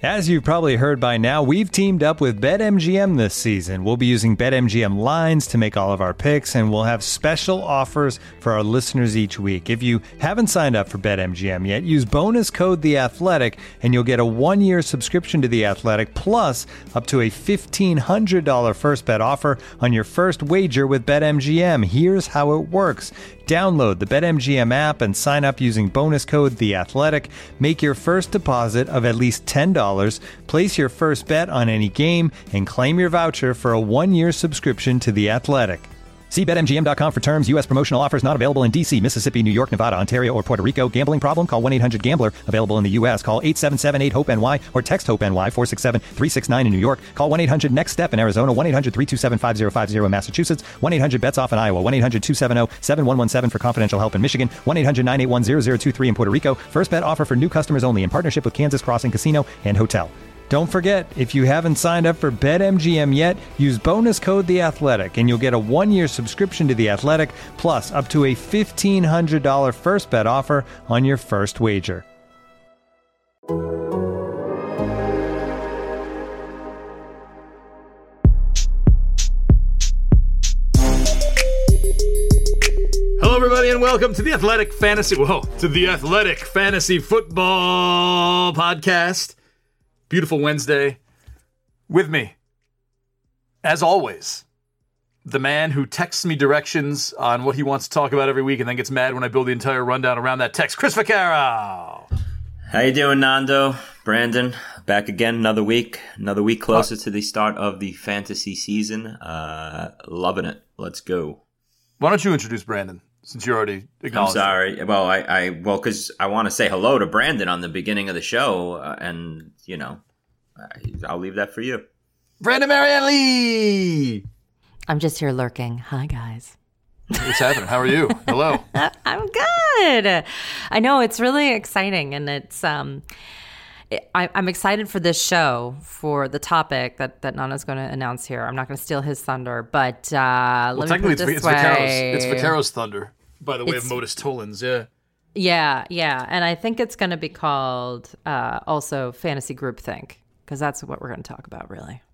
As you've probably heard by now, we've teamed up with BetMGM this season. We'll be using BetMGM lines to make all of our picks, and we'll have special offers for our listeners each week. If you haven't signed up for BetMGM yet, use bonus code The Athletic, and you'll get a 1-year subscription to The Athletic, plus up to a $1,500 first bet offer on your first wager with BetMGM. Here's how it works. Download the BetMGM app and sign up using bonus code The Athletic. Make your first deposit of at least $10. Place your first bet on any game and claim your voucher for a 1-year subscription to The Athletic. See BetMGM.com for terms. U.S. promotional offers not available in D.C., Mississippi, New York, Nevada, Ontario, or Puerto Rico. Gambling problem? Call 1-800-GAMBLER. Available in the U.S. Call 877-8-HOPE-NY or text HOPE-NY 467-369 in New York. Call 1-800-NEXT-STEP in Arizona. 1-800-327-5050 in Massachusetts. 1-800-BETS-OFF in Iowa. 1-800-270-7117 for confidential help in Michigan. 1-800-981-0023 in Puerto Rico. First bet offer for new customers only in partnership with Kansas Crossing Casino and Hotel. Don't forget, if you haven't signed up for BetMGM yet, use bonus code The Athletic, and you'll get a 1-year subscription to The Athletic, plus up to a $1,500 first bet offer on your first wager. Hello, everybody, and welcome to the Athletic Fantasy Football Podcast. Beautiful Wednesday. With me, as always, the man who texts me directions on what he wants to talk about every week and then gets mad when I build the entire rundown around that text, Chris Vaccaro. How you doing, Nando? Brandon, back again, another week closer to the start of the fantasy season. Loving it. Let's go. Why don't you introduce Brandon, since you already acknowledged I'm sorry. Well, because I want to say hello to Brandon on the beginning of the show, and, you know, I'll leave that for you. Brandon Marianne Lee! I'm just here lurking. Hi, guys. What's happening? How are you? Hello. I'm good. I know, it's really exciting, and it's I'm excited for this show, for the topic that Nana's going to announce here. I'm not going to steal his thunder, but let me put it this way. It's Vaccaro's thunder, by the way, of Modus Tollins, yeah. Yeah, and I think it's going to be called also Fantasy Groupthink, because that's what we're going to talk about, really.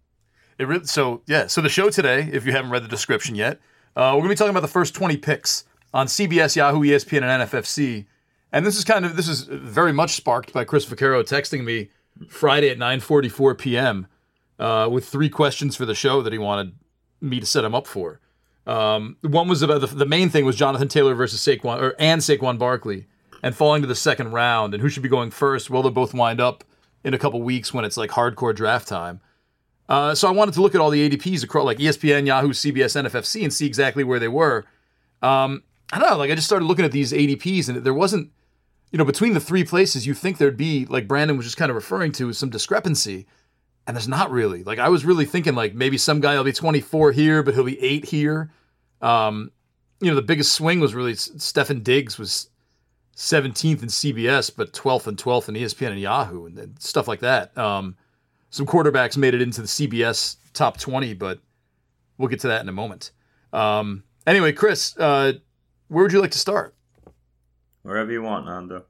So the show today, if you haven't read the description yet, we're going to be talking about the first 20 picks on CBS, Yahoo, ESPN, and NFFC. And this is very much sparked by Chris Vaccaro texting me Friday at 9:44 p.m. With 3 questions for the show that he wanted me to set him up for. One was about the main thing was Jonathan Taylor versus Saquon Barkley, and falling to the second round, and who should be going first. Well, they'll both wind up in a couple weeks when it's like hardcore draft time. So I wanted to look at all the ADPs across like ESPN, Yahoo, CBS, NFFC, and see exactly where they were. I don't know, like I just started looking at these ADPs, and there wasn't, between the 3 places you think there'd be, like Brandon was just kind of referring to, some discrepancy, and there's not really. Like I was really thinking like maybe some guy will be 24 here, but he'll be 8 here. The biggest swing was really Stefan Diggs was 17th in CBS, but 12th in ESPN and Yahoo, and stuff like that. Some quarterbacks made it into the CBS top 20, but we'll get to that in a moment. Anyway, Chris, where would you like to start? Wherever you want, Nando.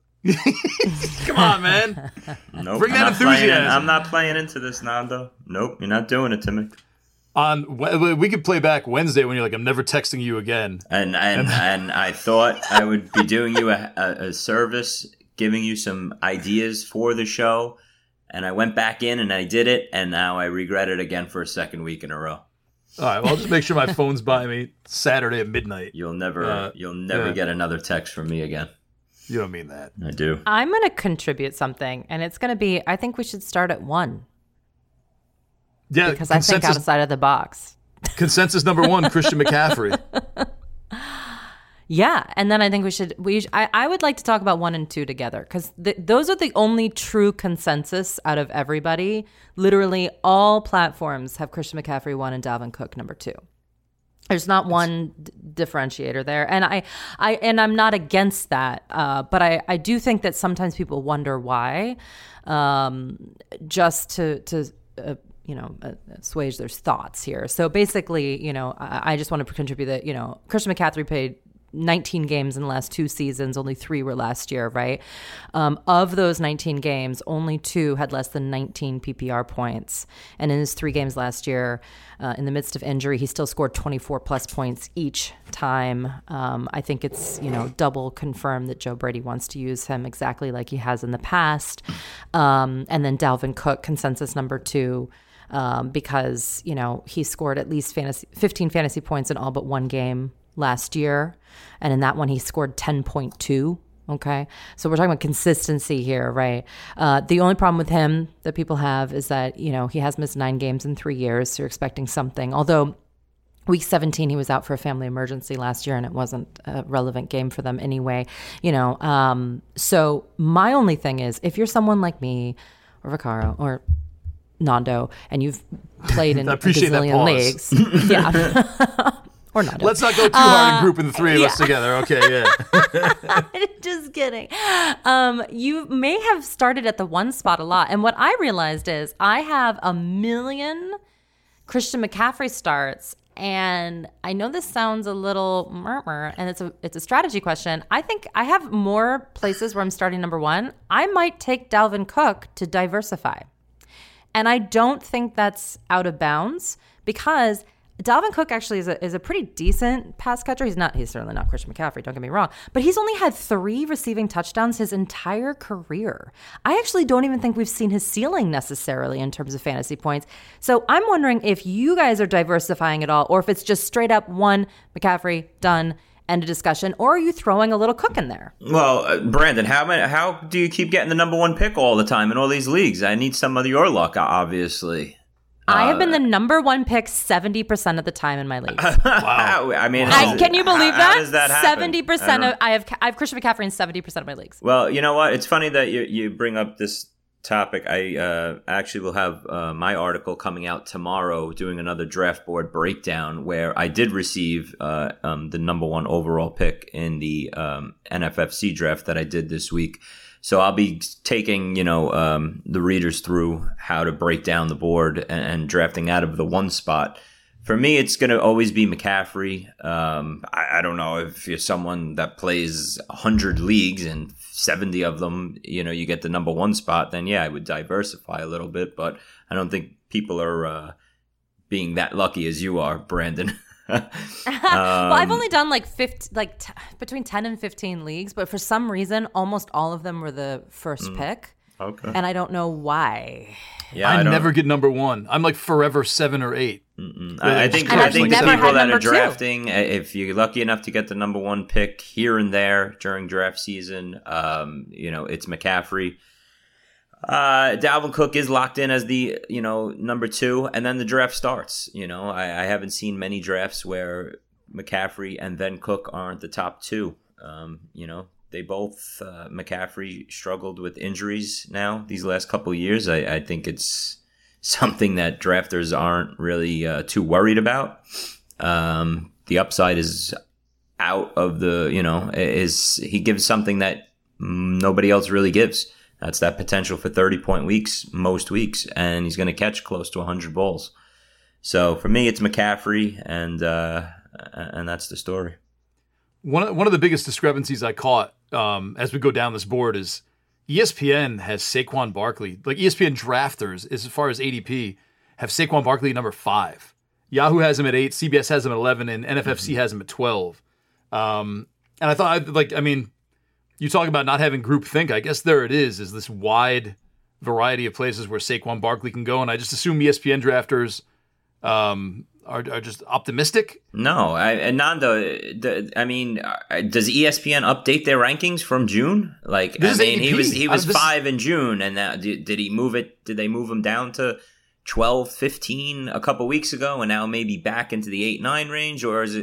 Come on, man. Nope. Bring that enthusiasm. I'm not playing into this, Nando. Nope, you're not doing it to me. We could play back Wednesday when you're like, I'm never texting you again. And I thought I would be doing you a service, giving you some ideas for the show, and I went back in and I did it, and now I regret it again for a second week in a row. All right, well, I'll just make sure my phone's by me Saturday at midnight. You'll never get another text from me again. You don't mean that. I do. I'm going to contribute something, and it's going to be, I think we should start at 1. Yeah, because I think outside of the box. Consensus number 1, Christian McCaffrey. Yeah, and then I think I would like to talk about 1 and 2 together, because those are the only true consensus out of everybody. Literally all platforms have Christian McCaffrey 1 and Dalvin Cook number 2. There's not one differentiator there, and I'm not against that, but I do think that sometimes people wonder why, just to assuage their thoughts here. So basically, I just want to contribute that, Christian McCaffrey 19 games in the last 2 seasons. Only 3 were last year, right? Of those 19 games, only 2 had less than 19 PPR points. And in his 3 games last year, in the midst of injury, he still scored 24 plus points each time. I think it's, double confirmed that Joe Brady wants to use him exactly like he has in the past. And then Dalvin Cook, consensus number 2. Because, he scored at least 15 fantasy points in all but 1 game last year. And in that one, he scored 10.2. Okay. So we're talking about consistency here, right? The only problem with him that people have is that, he has missed 9 games in 3 years. So you're expecting something. Although week 17, he was out for a family emergency last year and it wasn't a relevant game for them anyway. So my only thing is, if you're someone like me or Vaccaro or Nando, and you've played in a gazillion leagues. Yeah. Or Nando. Let's not go too hard in grouping the 3 of us together. Okay, yeah. Just kidding. You may have started at the 1 spot a lot. And what I realized is I have a million Christian McCaffrey starts. And I know this sounds a little murmur, and it's a strategy question. I think I have more places where I'm starting number 1. I might take Dalvin Cook to diversify. And I don't think that's out of bounds because Dalvin Cook actually is a pretty decent pass catcher. He's certainly not Christian McCaffrey, don't get me wrong, but he's only had 3 receiving touchdowns his entire career. I actually don't even think we've seen his ceiling necessarily in terms of fantasy points. So I'm wondering if you guys are diversifying at all, or if it's just straight up 1 McCaffrey, done, end of discussion, or are you throwing a little Cook in there? Well, Brandon, how do you keep getting the number 1 pick all the time in all these leagues? I need some of your luck, obviously. I have been the number 1 pick 70% of the time in my league. Wow. I mean, can you believe that? How does that happen? 70% I have Christian McCaffrey in 70% of my leagues. Well, you know what? It's funny that you bring up this topic. I actually will have my article coming out tomorrow doing another draft board breakdown where I did receive the number 1 overall pick in the NFFC draft that I did this week. So I'll be taking, the readers through how to break down the board and drafting out of the 1 spot. For me, it's going to always be McCaffrey. I don't know if you're someone that plays 100 leagues and 70 of them, you get the number 1 spot, then yeah, I would diversify a little bit. But I don't think people are being that lucky as you are, Brandon. Well, I've only done between 10 and 15 leagues, but for some reason, almost all of them were the first pick. Okay. And I don't know why. Yeah, I never get number 1. I'm like forever 7 or 8. I think the people that are drafting, if you're lucky enough to get the number 1 pick here and there during draft season, it's McCaffrey. Dalvin Cook is locked in as the, number 2, and then the draft starts. I haven't seen many drafts where McCaffrey and then Cook aren't the top 2. They both, McCaffrey struggled with injuries now these last couple of years. I think it's something that drafters aren't really too worried about. The upside is out of the, he gives something that nobody else really gives. That's that potential for 30-point weeks most weeks, and he's going to catch close to 100 balls. So for me, it's McCaffrey, and that's the story. One of the biggest discrepancies I caught as we go down this board is ESPN has Saquon Barkley. Like ESPN drafters, as far as ADP, have Saquon Barkley number 5. Yahoo has him at 8, CBS has him at 11, and NFFC has him at 12. And I thought, you talk about not having groupthink. I guess there it is this wide variety of places where Saquon Barkley can go, and I just assume ESPN drafters are just optimistic. No, Nando, does ESPN update their rankings from June? He was 5 in June, and now did he move it? Did they move him down to 12, 15 a couple weeks ago, and now maybe back into the 8-9 range? Or is it?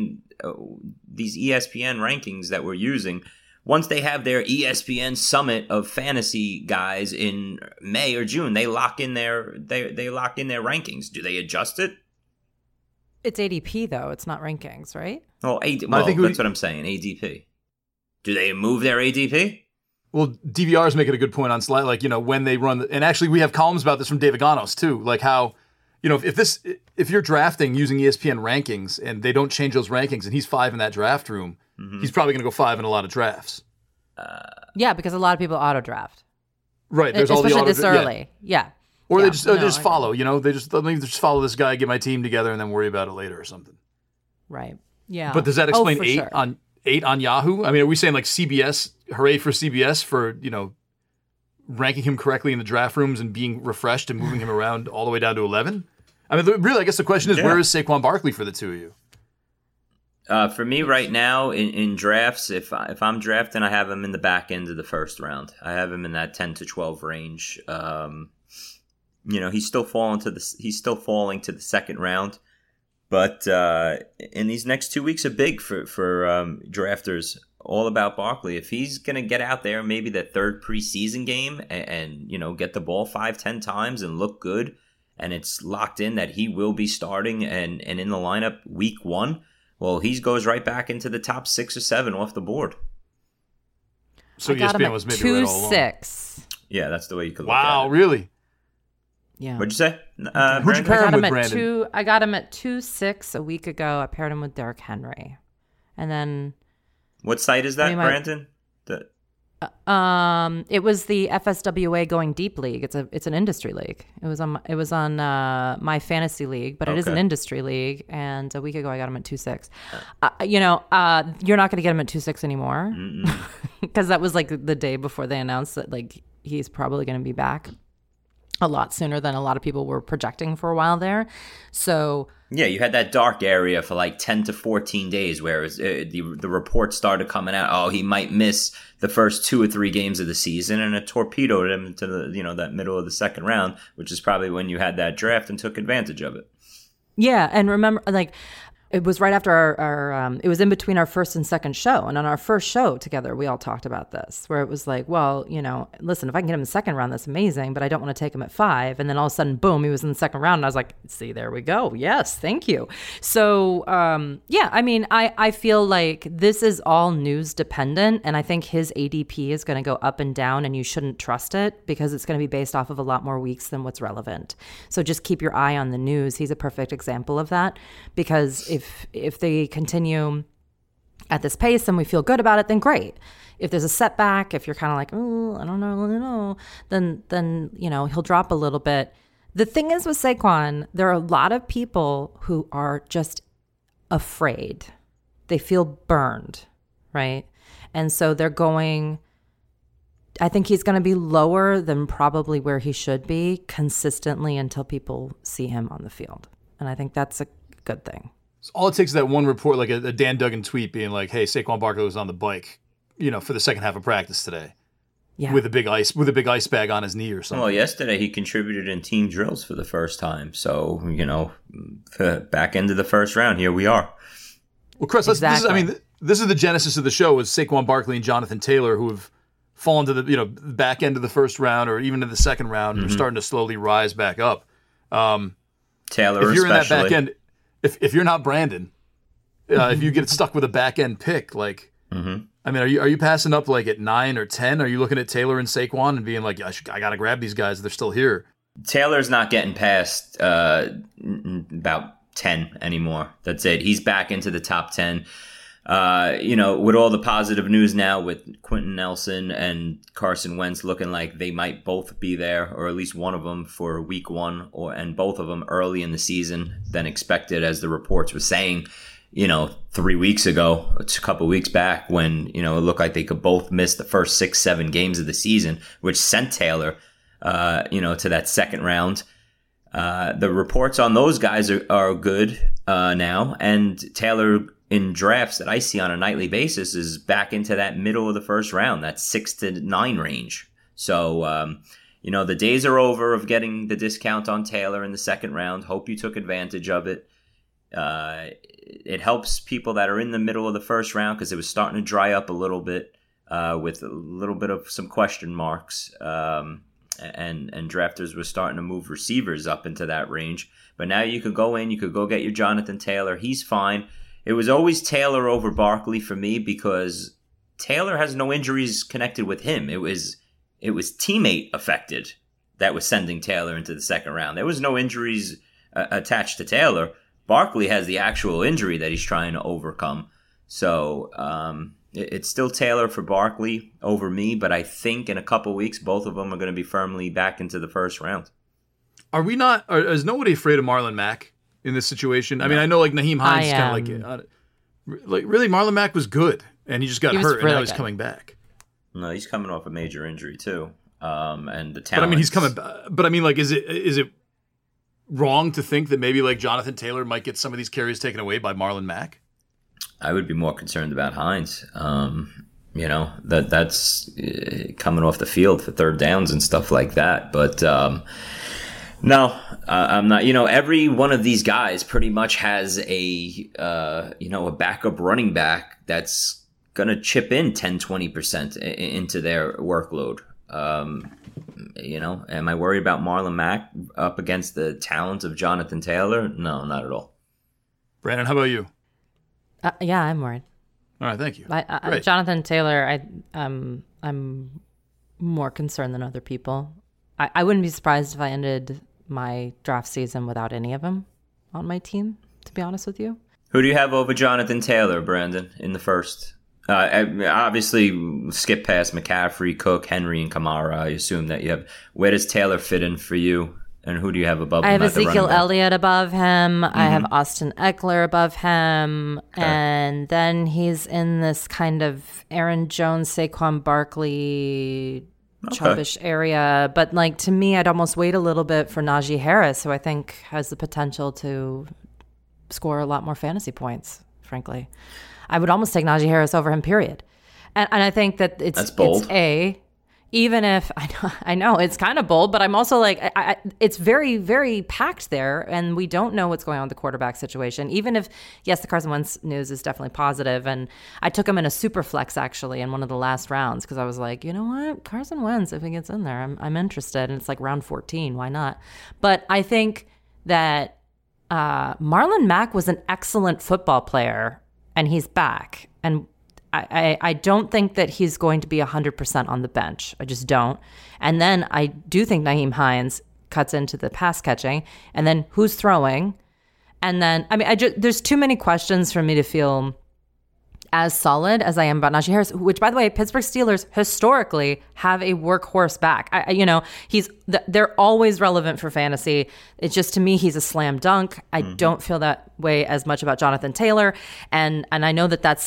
These ESPN rankings that we're using, once they have their ESPN summit of fantasy guys in May or June, they lock in their rankings. Do they adjust it? It's ADP though; it's not rankings, right? Well, that's what I'm saying. ADP. Do they move their ADP? Well, DVR is making a good point on slide, when they run, and actually we have columns about this from David Ganos too, like how, if you're drafting using ESPN rankings and they don't change those rankings, and he's 5 in that draft room, he's probably going to go 5 in a lot of drafts. Yeah, because a lot of people auto draft. Right. There's all the especially auto this early. Yeah. Or Yeah. they just follow. They just let me just follow this guy, get my team together, and then worry about it later or something. Right. Yeah. But does that explain for 8 sure. on 8 on Yahoo? I mean, are we saying like CBS? Hooray for CBS for ranking him correctly in the draft rooms and being refreshed and moving him around all the way down to 11? I mean, really, I guess the question is, where is Saquon Barkley for the two of you? For me right now in drafts, if I'm drafting, I have him in the back end of the first round. I have him in that 10 to 12 range. He's still falling to the second round, but in these next 2 weeks are big for drafters. All about Barkley. If he's going to get out there, maybe that third preseason game and get the ball 5-10 times and look good, and it's locked in that he will be starting and in the lineup week 1. Well, he goes right back into the top 6 or 7 off the board. So ESPN was maybe right all along. 2-6. Yeah, that's the way you could look at it. Wow, really? Yeah. What'd you say? Who'd you pair him with, Brandon? I got him at 2-6 a week ago. I paired him with Derrick Henry, and then what site is that, Brandon? It was the FSWA Going Deep League. It's an industry league. It was on my fantasy league, but it is an industry league. And a week ago, I got him at 2-6. You're not going to get him at 2-6 anymore because that was like the day before they announced that like he's probably going to be back a lot sooner than a lot of people were projecting for a while there. So yeah, you had that dark area for like 10 to 14 days where it was, the reports started coming out. Oh, he might miss the first 2 or 3 games of the season, and it torpedoed him into the that middle of the second round, which is probably when you had that draft and took advantage of it. Yeah, and remember, like, it was right after our it was in between our first and second show. And on our first show together, we all talked about this, where it was like, well, listen, if I can get him in the second round, that's amazing, but I don't want to take him at 5. And then all of a sudden, boom, he was in the second round. And I was like, see, there we go. Yes, thank you. So, yeah, I mean, I feel like this is all news dependent. And I think his ADP is going to go up and down, and you shouldn't trust it because it's going to be based off of a lot more weeks than what's relevant. So just keep your eye on the news. He's a perfect example of that, because if they continue at this pace and we feel good about it, then great. If there's a setback, if you're kind of like, oh, I don't know, then he'll drop a little bit. The thing is with Saquon, there are a lot of people who are just afraid. They feel burned, right? And so they're going, I think he's going to be lower than probably where he should be consistently until people see him on the field. And I think that's a good thing. So all it takes is that one report, like a Dan Duggan tweet being like, hey, Saquon Barkley was on the bike, for the second half of practice today. Yeah. With a big ice bag on his knee or something. Well, yesterday he contributed in team drills for the first time. So, back into the first round, here we are. Well, Chris, this is the genesis of the show, is Saquon Barkley and Jonathan Taylor, who have fallen to the back end of the first round or even to the second round, and are starting to slowly rise back up. Taylor, if you're especially. In that back end, if you're not Brandon, if you get stuck with a back end pick, like, I mean, are you passing up like at 9 or 10? Are you looking at Taylor and Saquon and being like, I got to grab these guys, they're still here? Taylor's not getting past about 10 anymore. That's it. He's back into the top 10. With all the positive news now with Quentin Nelson and Carson Wentz looking like they might both be there, or at least one of them for week 1, and both of them early in the season than expected, as the reports were saying, 3 weeks ago, a couple weeks back, when, it looked like they could both miss the first 6-7 games of the season, which sent Taylor, to that second round. The reports on those guys are good now, and Taylor in drafts that I see on a nightly basis is back into that middle of the first round, that 6 to 9 range. So, the days are over of getting the discount on Taylor in the second round. Hope you took advantage of it. It helps people that are in the middle of the first round, because it was starting to dry up a little bit with a little bit of some question marks. And drafters were starting to move receivers up into that range. But now you could go get your Jonathan Taylor. He's fine. It was always Taylor over Barkley for me, because Taylor has no injuries connected with him. It was teammate affected that was sending Taylor into the second round. There was no injuries attached to Taylor. Barkley has the actual injury that he's trying to overcome. So it's still Taylor for Barkley over me, but I think in a couple weeks, both of them are going to be firmly back into the first round. Is nobody afraid of Marlon Mack in this situation? I mean, I know like Nyheim Hines is kind of like really Marlon Mack was good, and he just got hurt, and now he's coming back. No, he's coming off a major injury too, and the talent. But I mean, he's coming back. But I mean, like, is it wrong to think that maybe like Jonathan Taylor might get some of these carries taken away by Marlon Mack? I would be more concerned about Hines. That's coming off the field for third downs and stuff like that. But no, I'm not. Every one of these guys pretty much has a backup running back that's going to chip in 10-20% into their workload. Am I worried about Marlon Mack up against the talent of Jonathan Taylor? No, not at all. Brandon, how about you? Yeah, I'm worried. All right, thank you. Jonathan Taylor, I'm more concerned than other people. I wouldn't be surprised if I ended my draft season without any of them on my team, to be honest with you. Who do you have over Jonathan Taylor, Brandon, in the first? Obviously, skip past McCaffrey, Cook, Henry, and Kamara. I assume that you have. Where does Taylor fit in for you? And who do you have above him? I have Ezekiel Elliott above him. Mm-hmm. I have Austin Eckler above him. Okay. And then he's in this kind of Aaron Jones, Saquon Barkley, Chubbish area. But like to me, I'd almost wait a little bit for Najee Harris, who I think has the potential to score a lot more fantasy points, frankly. I would almost take Najee Harris over him, period. And I think that that's bold. Even if I know it's kind of bold, but I'm also like, it's very, very packed there, and we don't know what's going on with the quarterback situation. Even if, yes, the Carson Wentz news is definitely positive, and I took him in a super flex actually in one of the last rounds because I was like, you know what, Carson Wentz, if he gets in there, I'm interested, and it's like round 14, why not? But I think that Marlon Mack was an excellent football player, and he's back, and I don't think that he's going to be 100% on the bench. I just don't. And then I do think Nyheim Hines cuts into the pass catching. And then who's throwing? And then, there's too many questions for me to feel as solid as I am about Najee Harris, which, by the way, Pittsburgh Steelers historically have a workhorse back. They're always relevant for fantasy. It's just, to me, he's a slam dunk. I don't feel that way as much about Jonathan Taylor. And I know that's,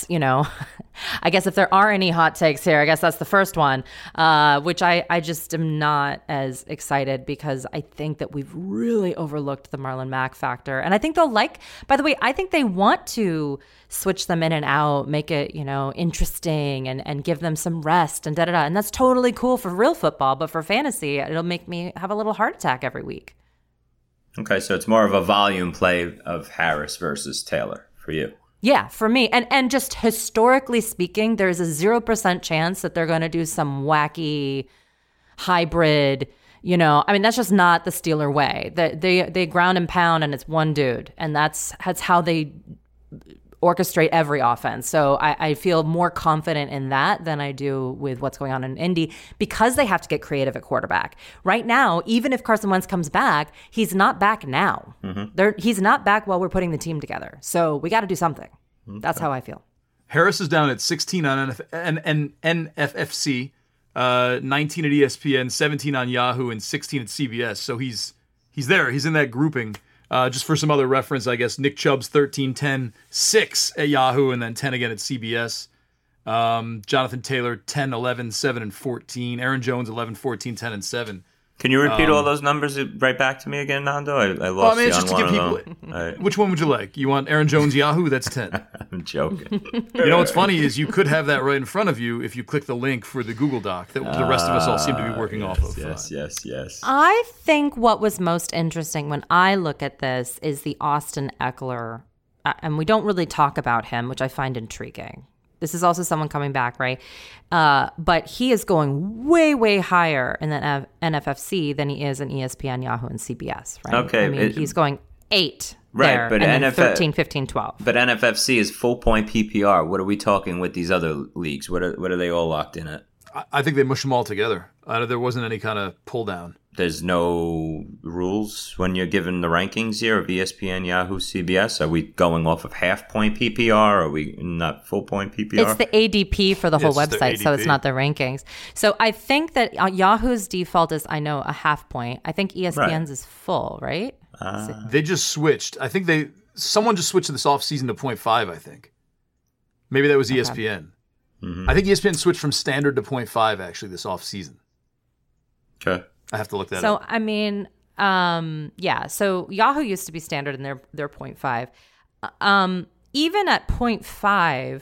I guess if there are any hot takes here, I guess that's the first one, which I just am not as excited because I think that we've really overlooked the Marlon Mack factor. And I think by the way, I think they want to switch them in and out, make it, interesting and give them some rest and da-da-da. And that's totally cool for real football, but for fantasy, it'll make me have a little heart attack every week. Okay, so it's more of a volume play of Harris versus Taylor for you. Yeah, for me. And just historically speaking, there's a 0% chance that they're going to do some wacky hybrid, that's just not the Steeler way. They ground and pound and it's one dude. And that's how they orchestrate every offense. So I feel more confident in that than I do with what's going on in Indy because they have to get creative at quarterback. Right now, even if Carson Wentz comes back, he's not back now. Mm-hmm. He's not back while we're putting the team together. So we got to do something. Okay. That's how I feel. Harris is down at 16 on NFFC, 19 at ESPN, 17 on Yahoo, and 16 at CBS. So he's there. He's in that grouping. Just for some other reference, I guess, Nick Chubb's 13, 10, 6 at Yahoo, and then 10 again at CBS. Jonathan Taylor, 10, 11, 7, and 14. Aaron Jones, 11, 14, 10, and 7. Can you repeat all those numbers right back to me again, Nando? I lost it's just to give people. Which one would you like? You want Aaron Jones Yahoo? That's 10. I'm joking. What's funny is you could have that right in front of you if you click the link for the Google Doc that the rest of us all seem to be working off of. Yes. I think what was most interesting when I look at this is the Austin Eckler, and we don't really talk about him, which I find intriguing. This is also someone coming back, right? But he is going way, way higher in the NFFC than he is in ESPN, Yahoo, and CBS, right? Okay. He's going 8 right, there, but and then 13, 15, 12. But NFFC is full point PPR. What are we talking with these other leagues? What are they all locked in at? I think they mush them all together. There wasn't any kind of pull down. there's no rules when you're given the rankings here of ESPN, Yahoo, CBS? Are we going off of half-point PPR? Are we not full-point PPR? It's the ADP for the whole website, so it's not the rankings. So I think that Yahoo's default is, I know, a half point. I think ESPN's is full, right? They just switched. I think someone just switched this offseason to 0.5, I think. Maybe that was ESPN. I think ESPN switched from standard to 0.5, actually, this offseason. Okay. I have to look that up. So, I mean, so Yahoo used to be standard and they're 0.5. Even at 0.5,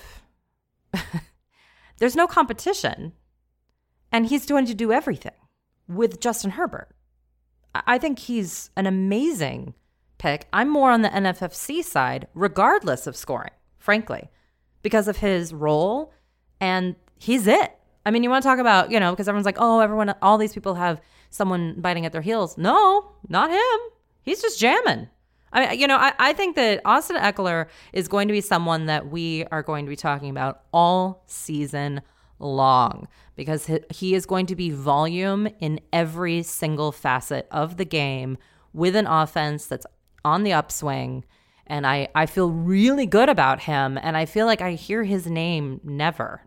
there's no competition. And he's going to do everything with Justin Herbert. I think he's an amazing pick. I'm more on the NFFC side, regardless of scoring, frankly, because of his role, and he's it. I mean, you want to talk about, because everyone's like, oh, all these people have someone biting at their heels. No, not him. He's just jamming. I think that Austin Ekeler is going to be someone that we are going to be talking about all season long, because he is going to be volume in every single facet of the game with an offense that's on the upswing. And I feel really good about him. And I feel like I hear his name never.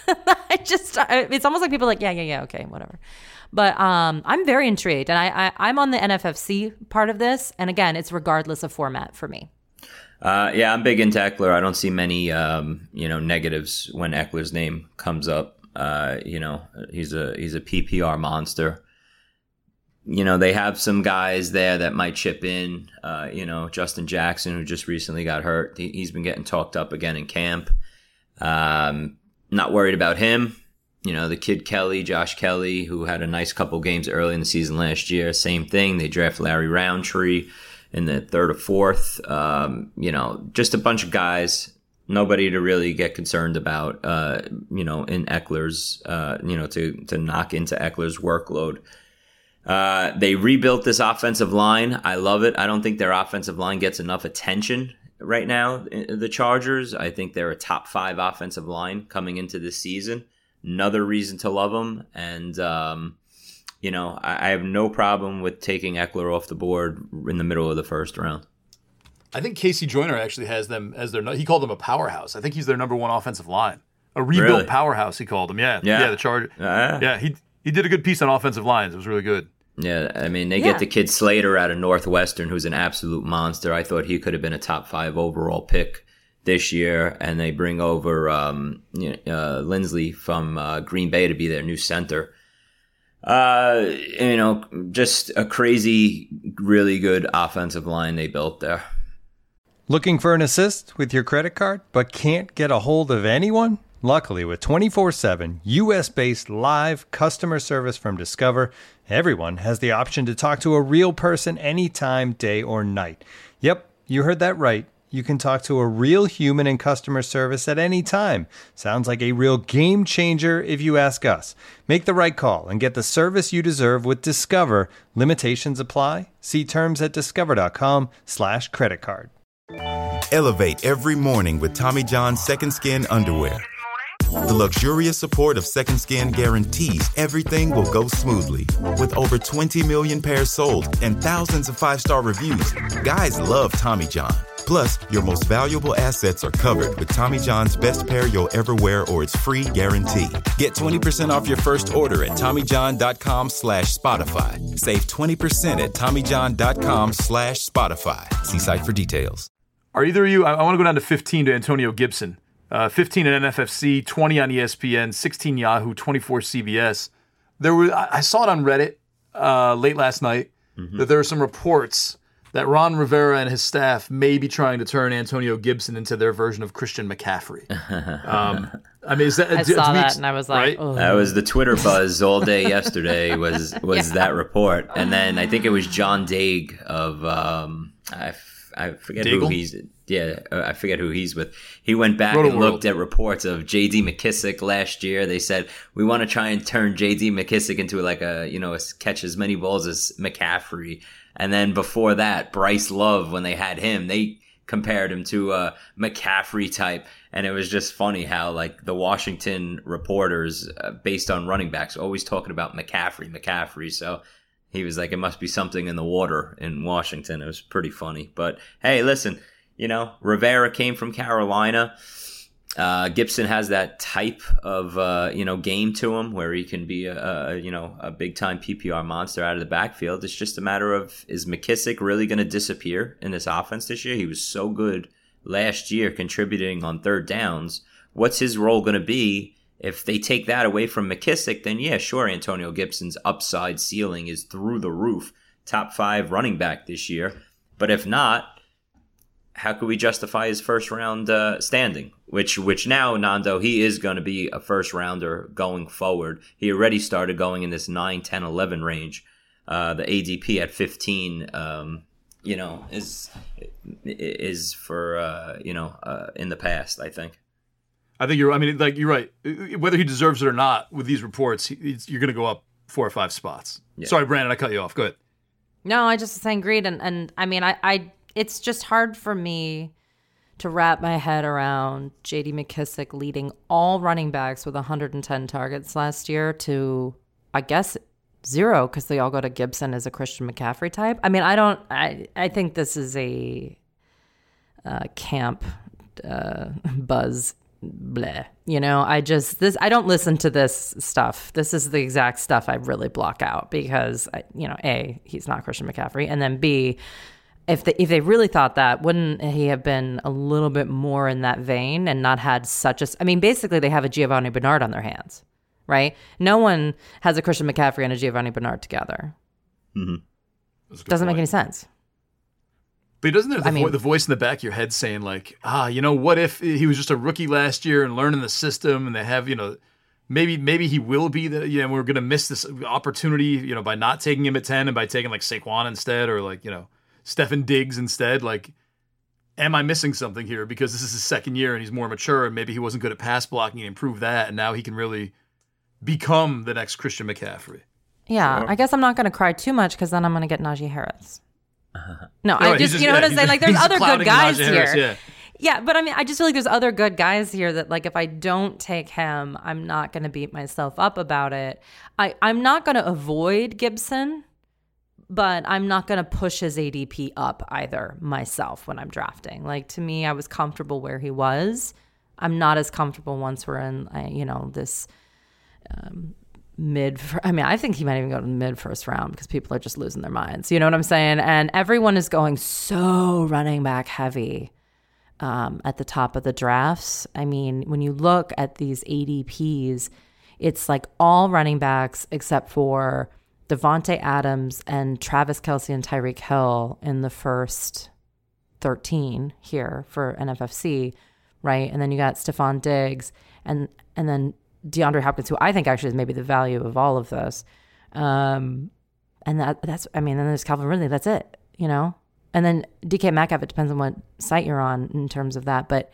It's almost like people are like, yeah, okay, whatever. But I'm very intrigued. And I'm on the NFFC part of this. And again, it's regardless of format for me. I'm big into Ekeler. I don't see many, negatives when Ekeler's name comes up. He's a PPR monster. They have some guys there that might chip in. Justin Jackson, who just recently got hurt. He's been getting talked up again in camp. Not worried about him. The kid Josh Kelly, who had a nice couple games early in the season last year. Same thing. They draft Larry Roundtree in the third or fourth. Just a bunch of guys. Nobody to really get concerned about, in Ekeler's, to knock into Ekeler's workload. They rebuilt this offensive line. I love it. I don't think their offensive line gets enough attention right now, the Chargers. I think they're a top 5 offensive line coming into this season. Another reason to love them. And, I have no problem with taking Ekeler off the board in the middle of the first round. I think Casey Joyner actually has them as he called them a powerhouse. I think he's their number 1 offensive line. A rebuilt powerhouse, he called them. Yeah, the Chargers. He did a good piece on offensive lines. It was really good. Yeah, I mean, they get the kid Slater out of Northwestern, who's an absolute monster. I thought he could have been a top 5 overall pick this year. And they bring over Lindsley from Green Bay to be their new center. Just a crazy, really good offensive line they built there. Looking for an assist with your credit card, but can't get a hold of anyone? Luckily, with 24/7 U.S.-based live customer service from Discover, everyone has the option to talk to a real person anytime, day or night. Yep, you heard that right. You can talk to a real human in customer service at any time. Sounds like a real game changer if you ask us. Make the right call and get the service you deserve with Discover. Limitations apply. See terms at discover.com/creditcard. Elevate every morning with Tommy John's Second Skin underwear. The luxurious support of Second Skin guarantees everything will go smoothly. With over 20 million pairs sold and thousands of 5-star reviews, guys love Tommy John. Plus, your most valuable assets are covered with Tommy John's best pair you'll ever wear or its free guarantee. Get 20% off your first order at TommyJohn.com/Spotify. Save 20% at TommyJohn.com/Spotify. See site for details. Are either of you, I want to go down to 15 to Antonio Gibson. 15 at NFFC, 20 on ESPN, 16 Yahoo, 24 CBS. I saw it on Reddit late last night that there were some reports that Ron Rivera and his staff may be trying to turn Antonio Gibson into their version of Christian McCaffrey. Is that? I saw that and I was like, right? That was the Twitter buzz all day yesterday. Was that report? And then I think it was John Daig of I forget Daigle? who he's. Yeah, I forget who he's with. He went back and looked at reports of J.D. McKissick last year. They said, we want to try and turn J.D. McKissick into catch as many balls as McCaffrey. And then before that, Bryce Love, when they had him, they compared him to a McCaffrey type. And it was just funny how the Washington reporters, based on running backs, always talking about McCaffrey. So He was like, it must be something in the water in Washington. It was pretty funny. But hey, listen, Rivera came from Carolina. Gibson has that type of game to him where he can be a big time PPR monster out of the backfield. It's just a matter of, is McKissick really going to disappear in this offense this year? He was so good last year contributing on third downs. What's his role going to be? If they take that away from McKissick, then yeah, sure, Antonio Gibson's upside ceiling is through the roof. Top 5 running back this year. But if not, how could we justify his first round standing? Which now, Nando, he is going to be a first rounder going forward. He already started going in this 9, 10, 11 range. The ADP at 15, is for, in the past, I think. I think you're right. Whether he deserves it or not, with these reports, you're going to go up 4 or 5 spots. Yeah. Sorry, Brandon, I cut you off. Go ahead. No, I just was saying greed. And I mean, I it's just hard for me to wrap my head around J.D. McKissick leading all running backs with 110 targets last year to, I guess, 0 because they all go to Gibson as a Christian McCaffrey type. I mean, I think this is a camp buzz. Bleh. I don't listen to this stuff. This is the exact stuff I really block out because, A, he's not Christian McCaffrey. And then B, if they really thought that, wouldn't he have been a little bit more in that vein and not had basically they have a Giovanni Bernard on their hands, right? No one has a Christian McCaffrey and a Giovanni Bernard together. Mm-hmm. Doesn't make any sense. But doesn't there the voice in the back of your head saying like, what if he was just a rookie last year and learning the system and they have, maybe he will be we're going to miss this opportunity, by not taking him at 10 and by taking like Saquon instead or like, Stefan Diggs instead. Like, am I missing something here? Because this is his second year and he's more mature and maybe he wasn't good at pass blocking and improved that. And now he can really become the next Christian McCaffrey. Yeah. Sure. I guess I'm not going to cry too much because then I'm going to get Najee Harris. No, I just what I'm saying? Like, there's other good guys here. Yeah, but I mean, I just feel like there's other good guys here that, like, if I don't take him, I'm not going to beat myself up about it. I'm not going to avoid Gibson, but I'm not going to push his ADP up either myself when I'm drafting. Like, to me, I was comfortable where he was. I'm not as comfortable once we're in, this I think he might even go to the mid first round because people are just losing their minds. You know what I'm saying? And everyone is going so running back heavy at the top of the drafts. I mean, when you look at these ADPs, it's like all running backs except for Devontae Adams and Travis Kelce and Tyreek Hill in the first 13 here for NFFC, right? And then you got Stephon Diggs and then DeAndre Hopkins, who I think actually is maybe the value of all of this. And then there's Calvin Ridley. That's it, And then DK Metcalf, it depends on what site you're on in terms of that. But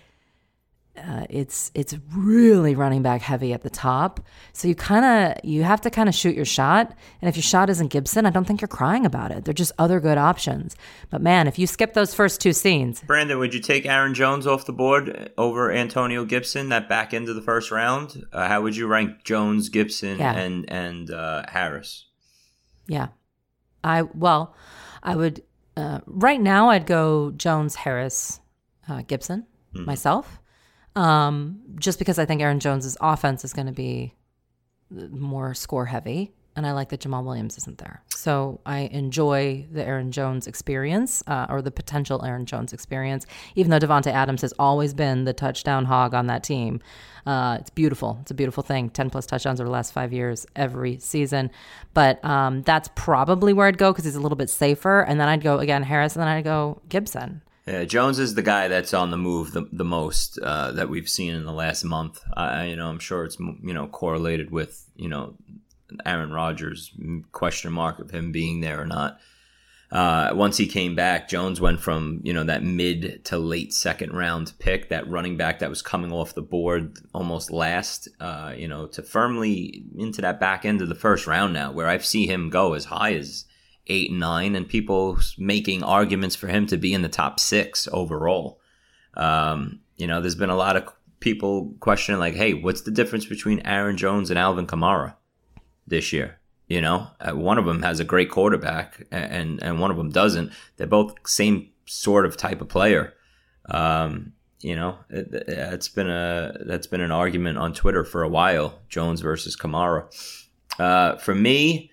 it's really running back heavy at the top. So you have to kind of shoot your shot. And if your shot isn't Gibson, I don't think you're crying about it. They're just other good options. But man, if you skip those first 2 scenes. Brandon, would you take Aaron Jones off the board over Antonio Gibson, that back end of the first round? How would you rank Jones, Gibson, and Harris? Yeah. I would, right now I'd go Jones, Harris, Gibson, myself. Just because I think Aaron Jones's offense is going to be more score heavy, and I like that Jamal Williams isn't there. So I enjoy the Aaron Jones experience, or the potential Aaron Jones experience, even though Devontae Adams has always been the touchdown hog on that team. It's beautiful. It's a beautiful thing. 10 plus touchdowns over the last 5 years, every season. But that's probably where I'd go because he's a little bit safer. And then I'd go again Harris, and then I'd go Gibson. Yeah, Jones is the guy that's on the move the most that we've seen in the last month. I'm sure it's correlated with Aaron Rodgers question mark of him being there or not. Once he came back, Jones went from that mid to late second round pick, that running back that was coming off the board almost last, to firmly into that back end of the first round now, where I've seen him go as high as 8 and 9, and people making arguments for him to be in the top 6 overall. There's been a lot of people questioning, like, hey, what's the difference between Aaron Jones and Alvin Kamara this year? You know, one of them has a great quarterback and one of them doesn't. They're both same sort of type of player. You know, that's been an argument on Twitter for a while, Jones versus Kamara. For me,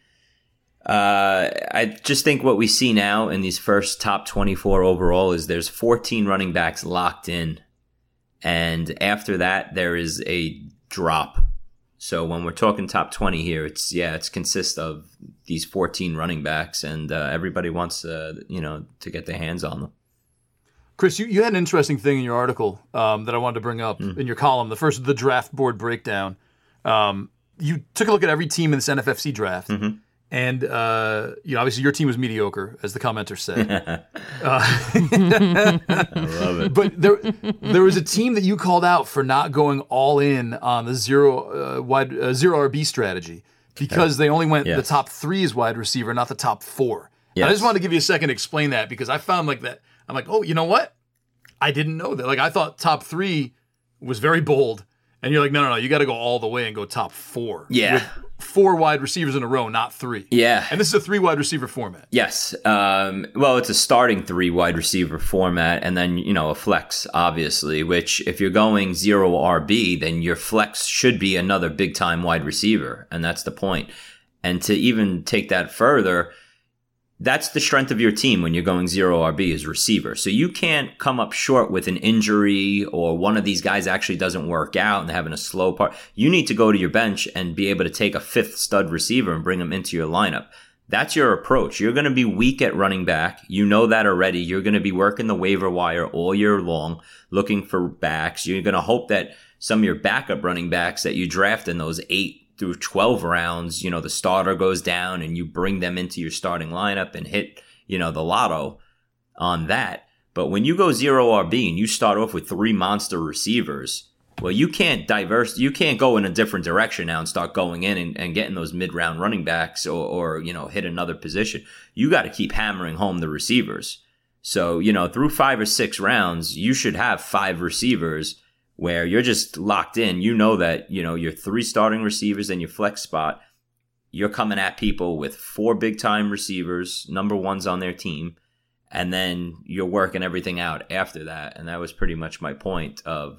I just think what we see now in these first top 24 overall is there's 14 running backs locked in. And after that, there is a drop. So when we're talking top 20 here, it consists of these 14 running backs, and everybody wants to get their hands on them. Chris, you had an interesting thing in your article that I wanted to bring up in your column. The first is the draft board breakdown. You took a look at every team in this NFFC draft, and obviously your team was mediocre, as the commenter said. I love it. But there was a team that you called out for not going all in on the zero RB strategy because they only went the top 3 as wide receiver, not the top 4. Yes. And I just wanted to give you a second to explain that because I found like that. I'm like, oh, you know what? I didn't know that. Like I thought top 3 was very bold, and you're like, no, you got to go all the way and go top 4. Yeah. With 4 wide receivers in a row, not 3. Yeah. And this is a 3 wide receiver format. Yes. Well, it's a starting 3 wide receiver format, and then, a flex, obviously, which if you're going 0 RB, then your flex should be another big time wide receiver. And that's the point. And to even take that further, that's the strength of your team when you're going 0 RB is receiver. So you can't come up short with an injury or one of these guys actually doesn't work out and having a slow part. You need to go to your bench and be able to take a 5th stud receiver and bring them into your lineup. That's your approach. You're going to be weak at running back. You know that already. You're going to be working the waiver wire all year long, looking for backs. You're going to hope that some of your backup running backs that you draft in those 8 through 12 rounds, the starter goes down and you bring them into your starting lineup and hit, the lotto on that. But when you go 0 RB and you start off with 3 monster receivers, well, you can't go in a different direction now and start going in and getting those mid-round running backs or hit another position. You got to keep hammering home the receivers. So, through 5 or 6 rounds, you should have 5 receivers where you're just locked in. You know that, your 3 starting receivers and your flex spot, you're coming at people with 4 big-time receivers, number 1s on their team, and then you're working everything out after that. And that was pretty much my point of,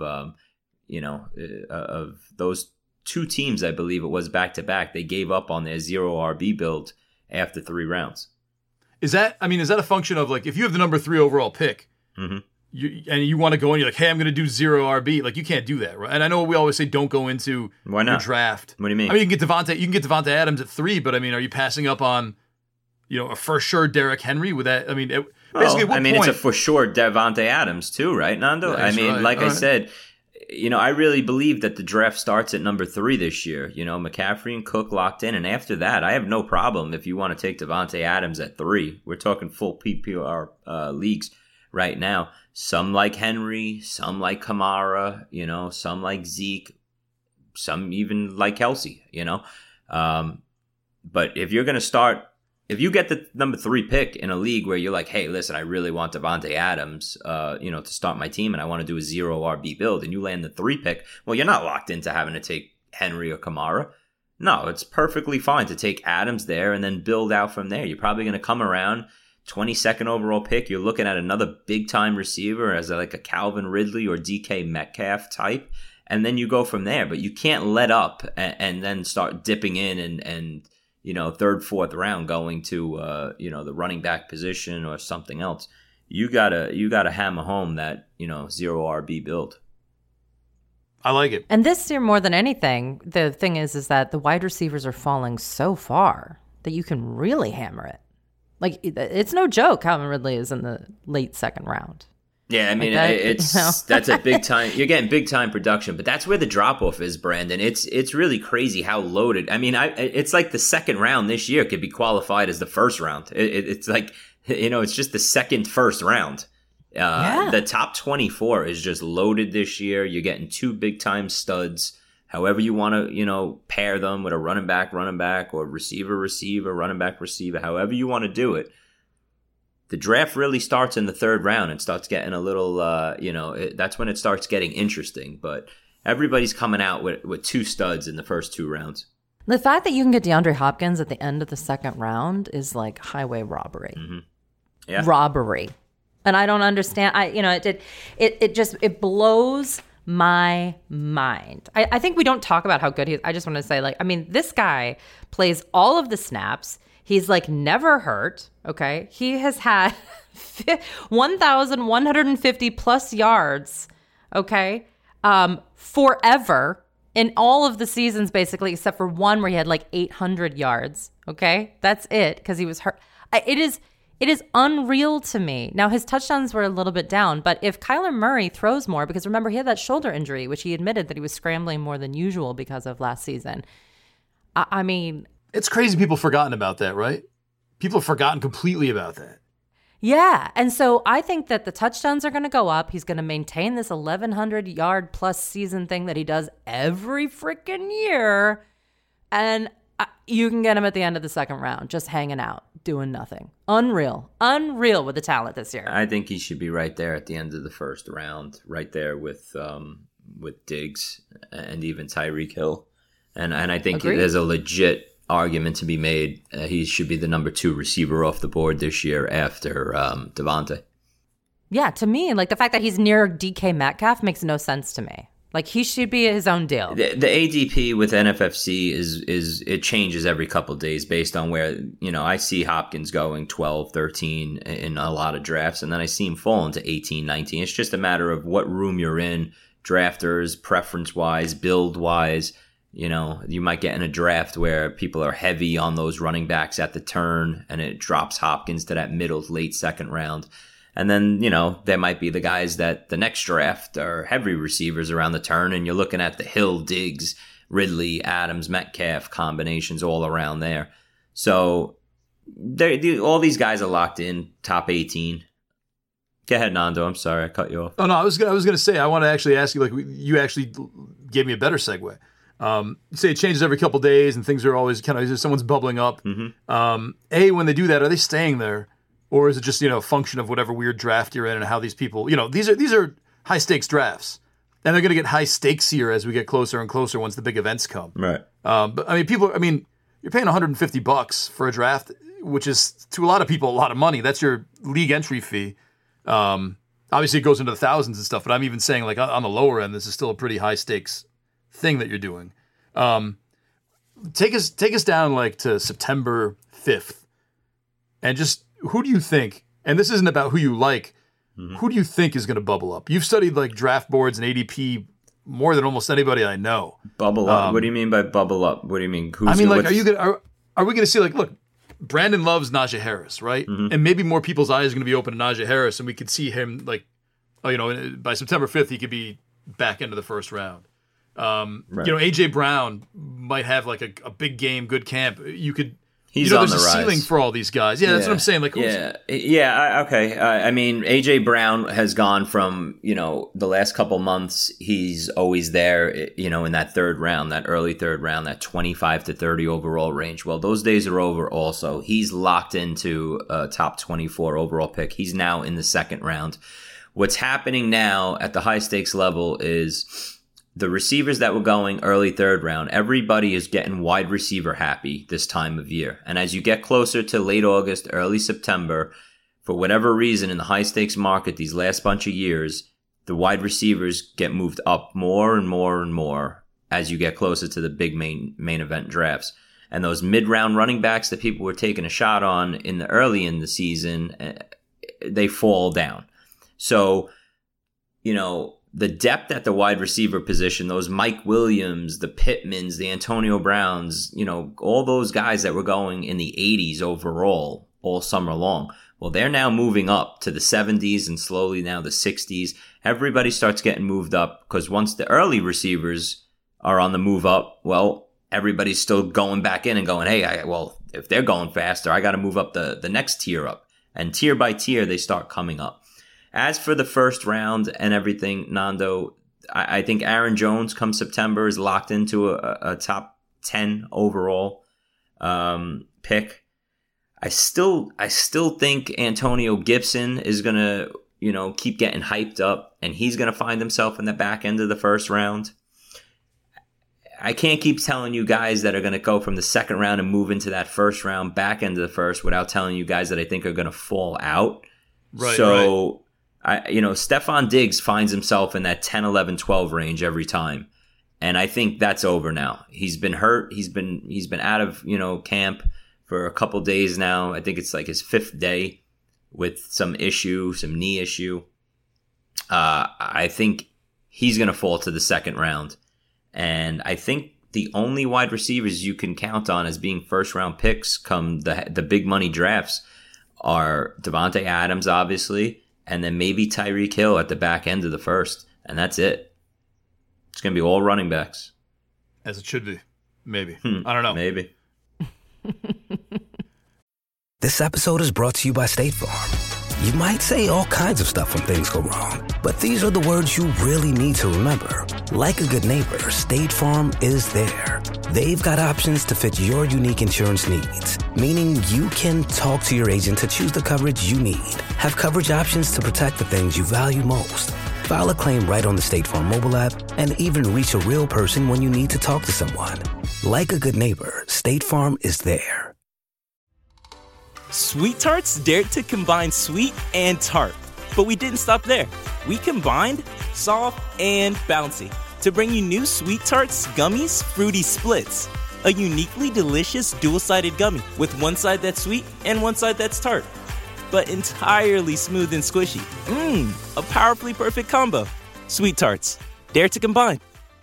of those 2 teams, I believe it was back-to-back, they gave up on their 0 RB build after 3 rounds. Is that a function of, like, if you have the number 3 overall pick, you want to go in, you're like, hey, I'm going to do 0 RB. Like, you can't do that, right? And I know we always say don't go into Why not? Your draft. What do you mean? I mean, you can get Devontae Adams at 3, but I mean, are you passing up on, a for sure Derrick Henry with that? I mean, basically, it's a for sure Devontae Adams too, right, Nando? That's right. Like I said, I really believe that the draft starts at number 3 this year. McCaffrey and Cook locked in, and after that, I have no problem if you want to take Devontae Adams at 3. We're talking full PPR leagues right now. Some like Henry, some like Kamara, some like Zeke, some even like Kelsey, But if you're going to start, if you get the number 3 pick in a league where you're like, hey, listen, I really want Devontae Adams, to start my team and I want to do a 0 RB build, and you land the 3 pick, well, you're not locked into having to take Henry or Kamara. No, it's perfectly fine to take Adams there and then build out from there. You're probably going to come around 22nd overall pick, you're looking at another big-time receiver as like a Calvin Ridley or DK Metcalf type, and then you go from there. But you can't let up and then start dipping in and 3rd, 4th round going to the running back position or something else. You gotta hammer home that 0 RB build. I like it. And this year, more than anything, the thing is that the wide receivers are falling so far that you can really hammer it. Like, it's no joke Calvin Ridley is in the late 2nd round. Yeah, I mean, that's a big time. You're getting big time production, but that's where the drop off is, Brandon. It's really crazy how loaded. I mean, it's like the 2nd round this year could be qualified as the 1st round. It's like, it's just the 2nd, 1st round. The top 24 is just loaded this year. You're getting 2 big time studs. However you want to, pair them with a running back, or receiver, running back, receiver, however you want to do it. The draft really starts in the 3rd round and starts getting a little, that's when it starts getting interesting. But everybody's coming out with 2 studs in the first 2 rounds. The fact that you can get DeAndre Hopkins at the end of the second round is like highway robbery. Mm-hmm. Yeah. Robbery. And I don't understand. It blows my mind. I think we don't talk about how good he is. I just want to say, like, I mean, this guy plays all of the snaps. He's like never hurt. Okay. He has had 1,150 plus yards. Okay. Forever in all of the seasons, basically, except for one where he had like 800 yards. Okay. That's it. Because he was hurt. It is unreal to me. Now, his touchdowns were a little bit down, but if Kyler Murray throws more, because remember, he had that shoulder injury, which he admitted that he was scrambling more than usual because of last season. I mean... It's crazy people forgotten about that, right? People have forgotten completely about that. Yeah, and so I think that the touchdowns are going to go up. He's going to maintain this 1,100-yard plus season thing that he does every freaking year, and you can get him at the end of the second round, just hanging out, doing nothing. Unreal with the talent this year. I think he should be right there at the end of the first round, right there with Diggs and even Tyreek Hill, and I think there's a legit argument to be made. He should be the number 2 receiver off the board this year after Devontae. Yeah, to me, like the fact that he's near DK Metcalf makes no sense to me. Like he should be his own deal. The ADP with NFFC is it changes every couple of days based on where, I see Hopkins going 12, 13 in a lot of drafts, and then I see him fall into 18, 19. It's just a matter of what room you're in, drafters, preference-wise, build-wise. You might get in a draft where people are heavy on those running backs at the turn, and it drops Hopkins to that middle, late second round. And then, there might be the guys that the next draft are heavy receivers around the turn, and you're looking at the Hill, Diggs, Ridley, Adams, Metcalf combinations all around there. So all these guys are locked in, top 18. Go ahead, Nando. I'm sorry, I cut you off. Oh, no, I was going to say, I want to actually ask you, like, you actually gave me a better segue. You say it changes every couple days and things are always kind of, someone's bubbling up. Mm-hmm. When they do that, are they staying there? Or is it just, a function of whatever weird draft you're in and how these people, these are high stakes drafts. And they're going to get high stakes here as we get closer and closer once the big events come. Right. But you're paying $150 for a draft, which is to a lot of people a lot of money. That's your league entry fee. Obviously it goes into the thousands and stuff, but I'm even saying like on the lower end, this is still a pretty high stakes thing that you're doing. Take us down like to September 5th and just who do you think, and this isn't about who you like, who do you think is going to bubble up? You've studied like draft boards and ADP more than almost anybody I know. Bubble up? What do you mean by bubble up? What do you mean? Are we going to see like, look, Brandon loves Najee Harris, right? Mm-hmm. And maybe more people's eyes are going to be open to Najee Harris and we could see him like, by September 5th, he could be back into the first round. Right. AJ Brown might have like a big game, good camp. He's on the rise. There's a ceiling for all these guys. Yeah, that's what I'm saying. Like, okay. AJ Brown has gone from the last couple months. He's always there. In that third round, that early third round, that 25 to 30 overall range. Well, those days are over. Also, he's locked into a top 24 overall pick. He's now in the second round. What's happening now at the high stakes level is the receivers that were going early third round, everybody is getting wide receiver happy this time of year. And as you get closer to late August, early September, for whatever reason in the high stakes market these last bunch of years, the wide receivers get moved up more and more and more as you get closer to the big main event drafts. And those mid-round running backs that people were taking a shot on early in the season, they fall down. So, the depth at the wide receiver position, those Mike Williams, the Pittmans, the Antonio Browns, all those guys that were going in the 80s overall all summer long. Well, they're now moving up to the 70s and slowly now the 60s. Everybody starts getting moved up because once the early receivers are on the move up, well, everybody's still going back in and going, hey, if they're going faster, I got to move up the next tier up. And tier by tier, they start coming up. As for the first round and everything, Nando, I think Aaron Jones come September is locked into a top 10 overall pick. I still think Antonio Gibson is going to, keep getting hyped up and he's going to find himself in the back end of the first round. I can't keep telling you guys that are going to go from the second round and move into that first round back into the first without telling you guys that I think are going to fall out. Right. So, Stephon Diggs finds himself in that 10, 11, 12 range every time. And I think that's over now. He's been hurt. He's been out of, camp for a couple days now. I think it's like his 5th day with some knee issue. I think he's going to fall to the second round. And I think the only wide receivers you can count on as being first-round picks come the big money drafts are Devontae Adams, obviously, and then maybe Tyreek Hill at the back end of the first. And that's it. It's going to be all running backs. As it should be. Maybe. I don't know. Maybe. This episode is brought to you by State Farm. You might say all kinds of stuff when things go wrong, but these are the words you really need to remember. Like a good neighbor, State Farm is there. They've got options to fit your unique insurance needs, meaning you can talk to your agent to choose the coverage you need, have coverage options to protect the things you value most, file a claim right on the State Farm mobile app, and even reach a real person when you need to talk to someone. Like a good neighbor, State Farm is there. Sweet Tarts dared to combine sweet and tart. But we didn't stop there. We combined soft and bouncy to bring you new Sweet Tarts Gummies Fruity Splits. A uniquely delicious dual-sided gummy with one side that's sweet and one side that's tart. But entirely smooth and squishy. A powerfully perfect combo. Sweet Tarts. Dare to combine.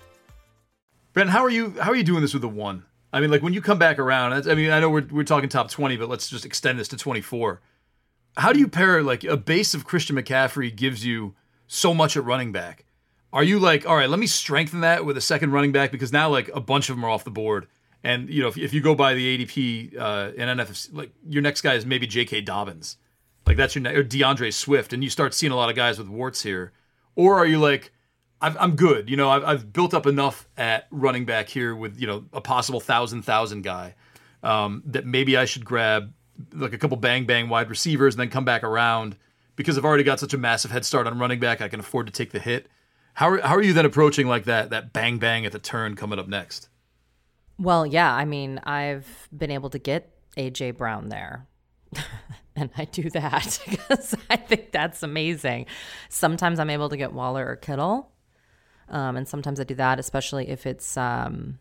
Ben, how are you doing this with the 1? I mean, like when you come back around, I know we're talking top 20, but let's just extend this to 24. How do you pair, like, a base of Christian McCaffrey gives you so much at running back? Are you like, all right, let me strengthen that with a second running back because now, like, a bunch of them are off the board. And, if you go by the ADP in NFFC, like, your next guy is maybe J.K. Dobbins. Like, that's or DeAndre Swift, and you start seeing a lot of guys with warts here. Or are you like, I'm good. I've built up enough at running back here with, a possible 1,000 guy that maybe I should grab like a couple bang wide receivers and then come back around because I've already got such a massive head start on running back. I can afford to take the hit. How are you then approaching like that bang at the turn coming up next? Well, yeah, I mean, I've been able to get A.J. Brown there. And I do that because I think that's amazing. Sometimes I'm able to get Waller or Kittle. And sometimes I do that, especially if it's tight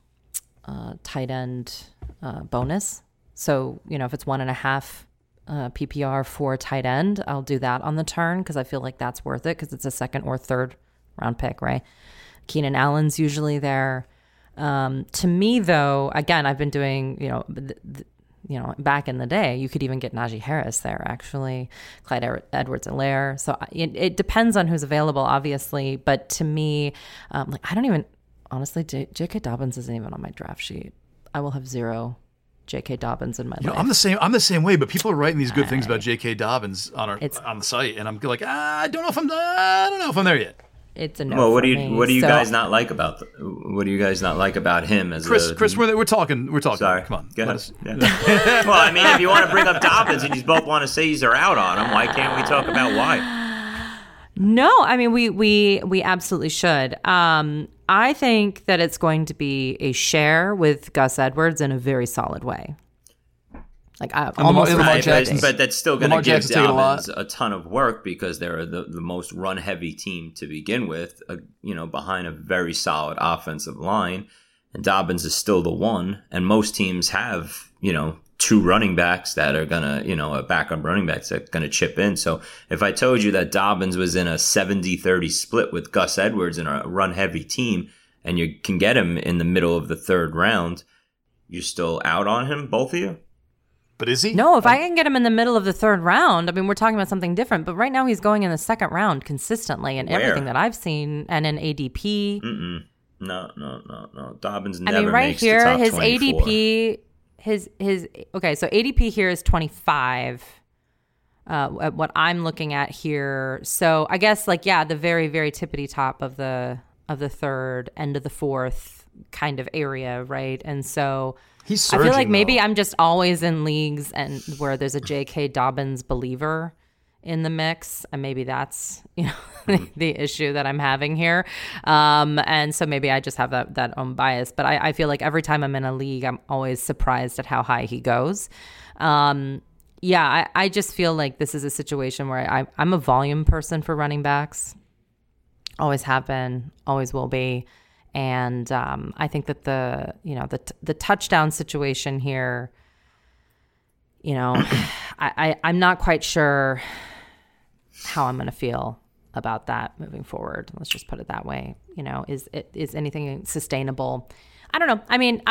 end bonus. So, if it's 1.5 PPR for tight end, I'll do that on the turn because I feel like that's worth it because it's a second or third round pick, right? Keenan Allen's usually there. To me, though, again, I've been doing, back in the day, you could even get Najee Harris there, actually, Clyde Edwards-Helaire. So it depends on who's available, obviously. But to me, I don't even, honestly, J.K. Dobbins isn't even on my draft sheet. I will have 0 J.K. Dobbins in my life. I'm the same way, but people are writing these good things about J.K. Dobbins on the site, and I'm like, I don't know if I'm there yet. It's a no. Well, what do you guys not like about what do you guys not like about him as Chris? We're talking. Sorry, come on. Go ahead. Yeah. Well, I mean, if you want to bring up Dobbins and you both want to say he's out on him, why can't we talk about why? No, I mean we absolutely should. I think that it's going to be a share with Gus Edwards in a very solid way. Like almost Lamar Jackson, but that's still going to give Dobbins a ton of work because they're the most run-heavy team to begin with, behind a very solid offensive line. And Dobbins is still the one. And most teams have, 2 running backs that are going to, a backup running backs that's going to chip in. So if I told you that Dobbins was in a 70-30 split with Gus Edwards in a run-heavy team, and you can get him in the middle of the third round, you're still out on him, both of you? But is he? No, if I can get him in the middle of the third round, I mean, we're talking about something different. But right now he's going in the second round consistently in everything that I've seen and in ADP. No. Dobbins never makes the top 24. ADP, okay, so ADP here is 25 at what I'm looking at here. So I guess the very, very tippity top of the third, end of the fourth kind of area, right? And so he's surging, I feel like maybe I'm just always in leagues and where there's a J.K. Dobbins believer in the mix, and maybe that's the issue that I'm having here. And so maybe I just have that own bias. But I feel like every time I'm in a league, I'm always surprised at how high he goes. I just feel like this is a situation where I'm a volume person for running backs. Always have been, always will be. And I think that the touchdown situation here, I'm not quite sure how I'm going to feel about that moving forward. Let's just put it that way. Is anything sustainable? I don't know. I mean,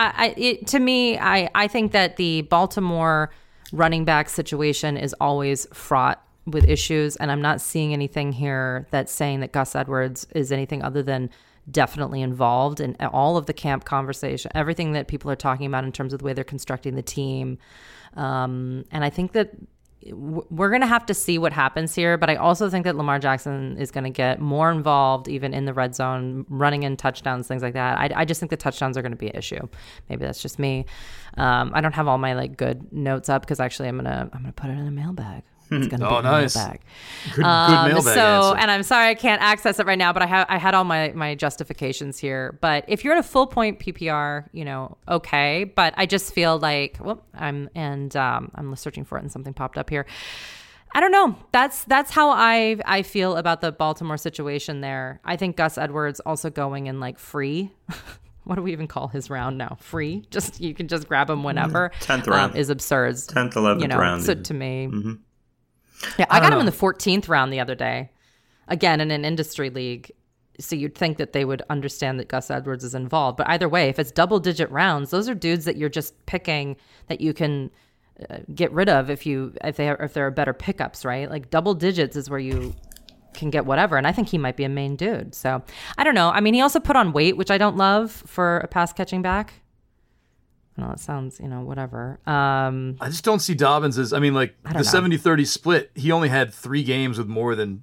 I think that the Baltimore running back situation is always fraught with issues, and I'm not seeing anything here that's saying that Gus Edwards is anything other than definitely involved in all of the camp conversation, everything that people are talking about in terms of the way they're constructing the team. And I think that we're going to have to see what happens here. But I also think that Lamar Jackson is going to get more involved, even in the red zone, running in touchdowns, things like that. I just think the touchdowns are going to be an issue. Maybe that's just me. I don't have all my good notes up because actually I'm gonna put it in a mailbag. It's going to be nice. a mailbag. Good mailbag answer. And I'm sorry I can't access it right now, but I had all my justifications here. But if you're at a full point PPR, okay. But I just feel like, I'm searching for it and something popped up here. I don't know. That's how I feel about the Baltimore situation there. I think Gus Edwards also going in free. What do we even call his round now? Free? You can just grab him whenever. 10th round is absurd. 10th, 11th round. So to me. Mm-hmm. Yeah, I got him in the 14th round the other day, again in an industry league. So you'd think that they would understand that Gus Edwards is involved. But either way, if it's double-digit rounds, those are dudes that you're just picking that you can get rid of if there are better pickups, right? Double digits is where you can get whatever. And I think he might be a main dude. So I don't know. I mean, he also put on weight, which I don't love for a pass-catching back. No, it sounds, whatever. I just don't see Dobbins as, the 70-30 split, he only had 3 games with more than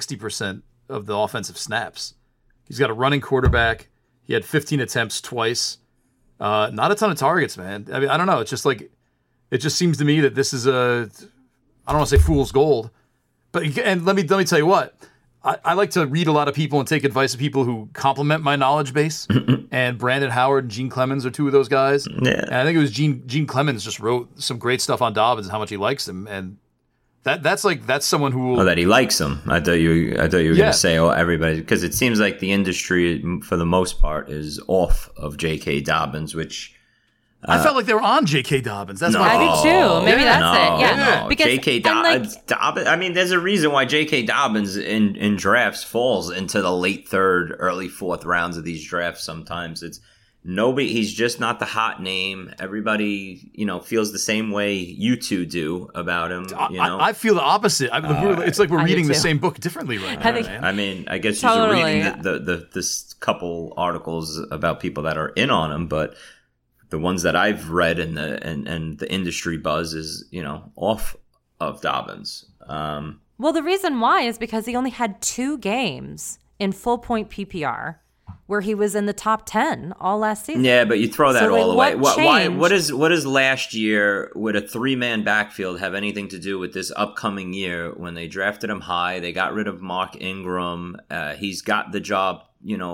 60% of the offensive snaps. He's got a running quarterback. He had 15 attempts twice. Not a ton of targets, man. I mean, I don't know. It's just it just seems to me that this is I don't want to say fool's gold, but, and let me tell you what. I like to read a lot of people and take advice of people who complement my knowledge base. And Brandon Howard and Gene Clemens are 2 of those guys. Yeah. And I think it was Gene Clemens just wrote some great stuff on Dobbins and how much he likes him. And that's someone who will... Oh, that he likes him. I thought you were going to say, everybody, because it seems like the industry for the most part is off of J.K. Dobbins, which... I felt like they were on J.K. Dobbins. That's why I did too. Maybe that's it. Yeah. No. Because J.K. Dobbins. I mean, there's a reason why J.K. Dobbins in drafts falls into the late 3rd, early 4th rounds of these drafts. Sometimes it's nobody. He's just not the hot name. Everybody, feels the same way you two do about him. I feel the opposite. It's like we're reading the same book differently right now. I guess you're reading this couple articles about people that are in on him, but. The ones that I've read and the industry buzz is, off of Dobbins. Well, the reason why is because he only had 2 games in full point PPR where he was in the top 10 all last season. Yeah, but you throw that all away. What does last year with a 3-man backfield have anything to do with this upcoming year when they drafted him high? They got rid of Mark Ingram. He's got the job,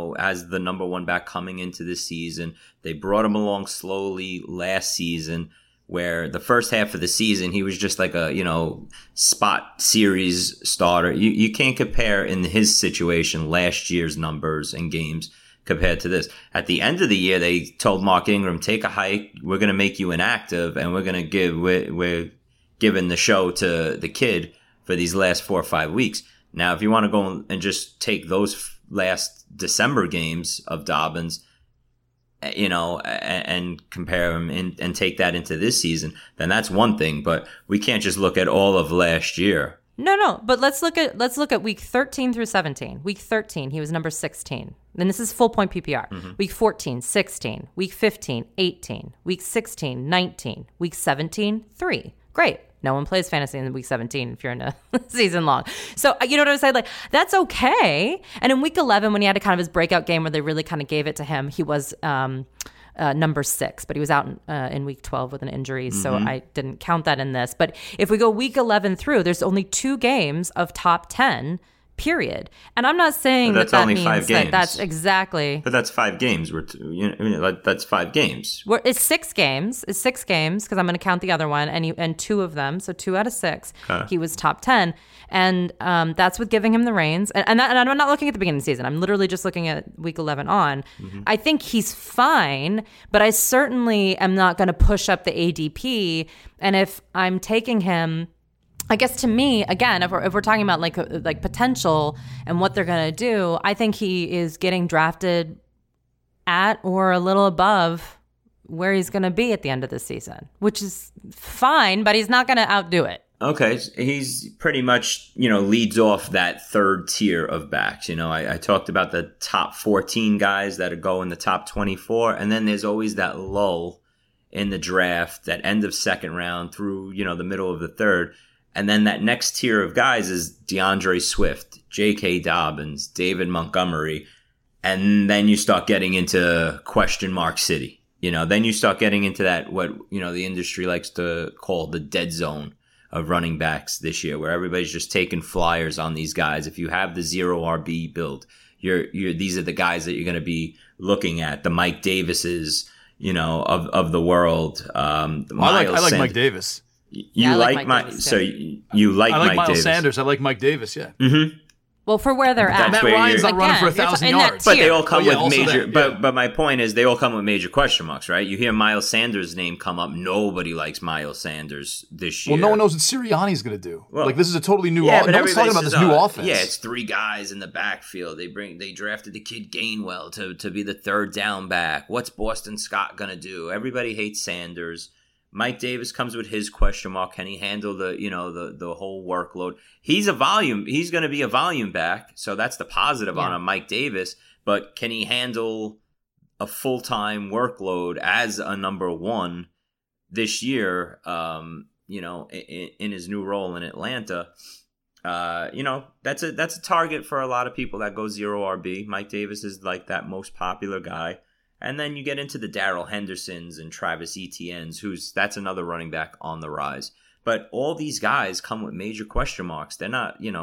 as the number 1 back coming into this season. They brought him along slowly last season, where the first half of the season he was just like a spot series starter. You can't compare in his situation last year's numbers and games compared to this. At the end of the year, they told Mark Ingram, take a hike. We're going to make you inactive, and we're giving the show to the kid for these last 4 or 5 weeks. Now, if you want to go and just take those last December games of Dobbins, and compare them and take that into this season, then that's one thing. But we can't just look at all of last year. No. But let's look at week 13 through 17. Week 13, he was number 16. And this is full point PPR. Mm-hmm. Week 14, 16. Week 15, 18. Week 16, 19. Week 17, 3. Great. No one plays fantasy in week 17 if you're in a season long. So, you know what I'm saying? That's okay. And in week 11, when he had a kind of his breakout game where they really kind of gave it to him, he was number 6, but he was out in week 12 with an injury, so I didn't count that in this. But if we go week 11 through, there's only 2 games of top 10, period. And I'm not saying that's that only means 5 games. that's exactly. But that's 5 games. That's 5 games. It's 6 games. It's 6 games because I'm going to count the other one and 2 of them. So 2 out of 6, he was top 10. And that's with giving him the reins. And I'm not looking at the beginning of the season. I'm literally just looking at week 11 on. I think he's fine, but I certainly am not going to push up the ADP. And if I'm taking him, I guess to me, again, if we're talking about like potential and what they're going to do, I think he is getting drafted at or a little above where he's going to be at the end of the season, which is fine, but he's not going to outdo it. Okay, he's pretty much, leads off that third tier of backs. I talked about the top 14 guys that go in the top 24, and then there's always that lull in the draft, that end of second round through, the middle of the third. And then that next tier of guys is DeAndre Swift, J.K. Dobbins, David Montgomery, and then you start getting into question mark city. Then you start getting into that, what, the industry likes to call the dead zone of running backs this year, where everybody's just taking flyers on these guys. If you have the 0 RB build, these are the guys that you're going to be looking at, the Mike Davises, of the world. I like Mike Davis. You like Mike Davis. Miles Sanders. I like Mike Davis. Yeah. Mm-hmm. Well, for where they're at, Matt Ryan's not running for 1,000 yards, but they all come with major. But my point is, they all come with major question marks, right? You hear Miles Sanders' name come up. Nobody likes Miles Sanders this year. Well, no one knows what Sirianni's going to do. This is a totally new. No one's talking about this new offense. Yeah, it's 3 guys in the backfield. They drafted the kid Gainwell to be the third down back. What's Boston Scott going to do? Everybody hates Sanders. Mike Davis comes with his question mark. Can he handle the whole workload? He's going to be a volume back, so that's the positive on a Mike Davis. But can he handle a full-time workload as a number 1 this year? In his new role in Atlanta, that's a target for a lot of people that go 0 RB. Mike Davis is like that most popular guy. And then you get into the Darrell Hendersons and Travis Etienne's, that's another running back on the rise. But all these guys come with major question marks. They're not, do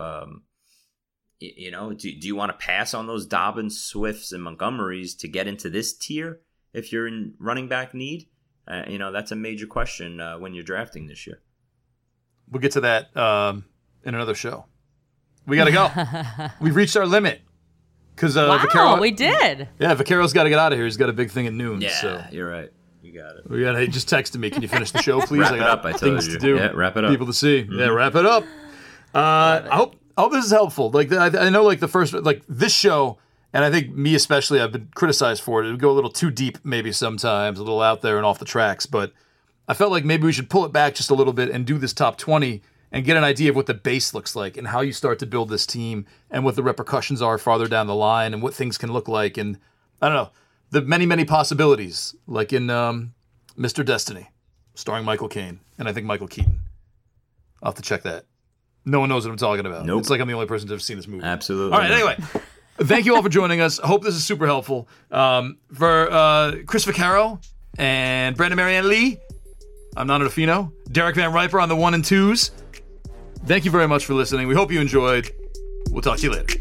you want to pass on those Dobbins, Swifts, and Montgomerys to get into this tier if you're in running back need? That's a major question when you're drafting this year. We'll get to that in another show. We got to go. We've reached our limit. Because we did. Yeah, Vaccaro's got to get out of here. He's got a big thing at noon. Yeah, so. You're right. You got it. He just texted me. Can you finish the show, please? Wrap it up. I told things you. to do. Yeah, wrap it up. People to see. Mm-hmm. Yeah, wrap it up. I hope this is helpful. I know the first this show, and I think me especially, I've been criticized for it. It would go a little too deep, maybe sometimes, a little out there and off the tracks. But I felt like maybe we should pull it back just a little bit and do this top 20. And get an idea of what the base looks like and how you start to build this team and what the repercussions are farther down the line and what things can look like. And I don't know, the many, many possibilities, like in Mr. Destiny, starring Michael Caine and I think Michael Keaton. I'll have to check that. No one knows what I'm talking about. Nope. It's like I'm the only person to have seen this movie. Absolutely. All right, anyway. Thank you all for joining us. I hope this is super helpful. For Chris Vaccaro and Brandon Marianne Lee, I'm Nando Fino. Derek Van Riper on the 1 and 2s. Thank you very much for listening. We hope you enjoyed. We'll talk to you later.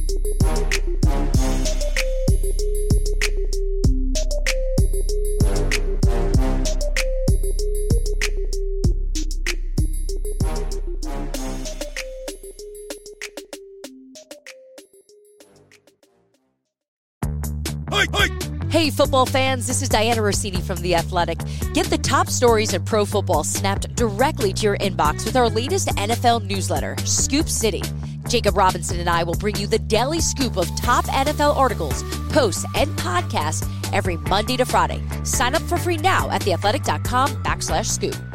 Hey, football fans, this is Diana Rossini from The Athletic. Get the top stories in pro football snapped directly to your inbox with our latest NFL newsletter, Scoop City. Jacob Robinson and I will bring you the daily scoop of top NFL articles, posts, and podcasts every Monday to Friday. Sign up for free now at theathletic.com/scoop.